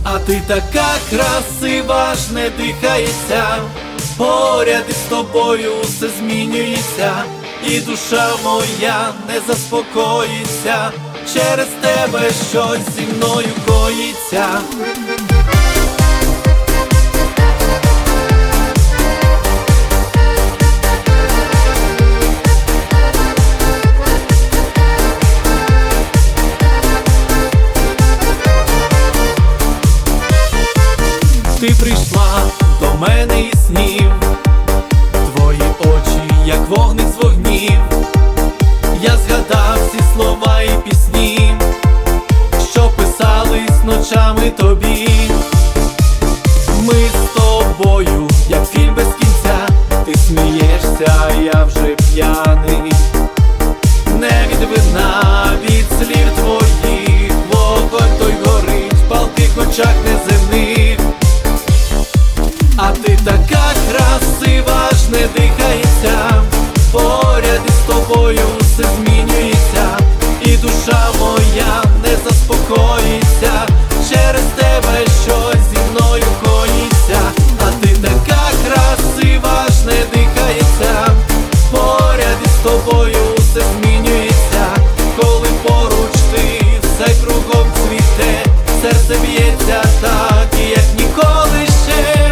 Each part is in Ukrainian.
А ти така красива, ж не дихається, поряд із тобою все змінюється, і душа моя не заспокоїться, через тебе щось зі мною коїться. Ти прийшла до мене із снів, твої очі, як вогник з вогнів. Я згадав всі слова і пісні, що писались ночами тобі. Ми з тобою, як фільм без кінця, ти смієшся, а я вже п'яний. Не від вина, від слів твоїх, вогонь той горить в палких очах неземних. А ти така красива, ж не дихається, поряд із тобою все змінюється, і душа моя не заспокоїться, через тебе щось зі мною коїться. А ти така красива, ж не дихається, поряд із тобою все змінюється, коли поруч ти, все кругом цвіте, серце б'ється так, як ніколи ще.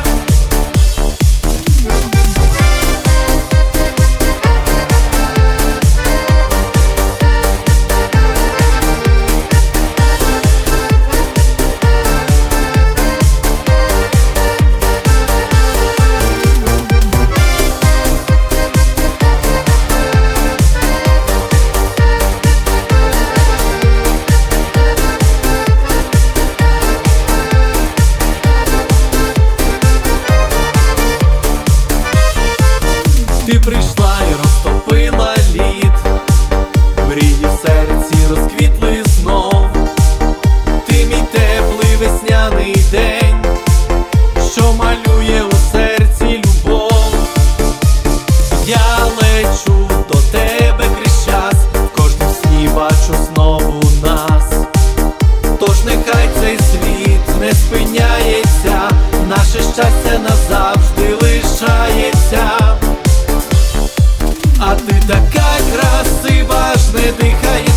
Ти прийшла і розтопила лід, мрії в серці розквітли знов. Ти мій теплий весняний день, що малює у серці любов. Я лечу до тебе крізь час, в кожнім сні бачу знову нас. Тож нехай цей світ не спиняється, наше щастя назавжди лишається. А ти така красива, ж не дихається.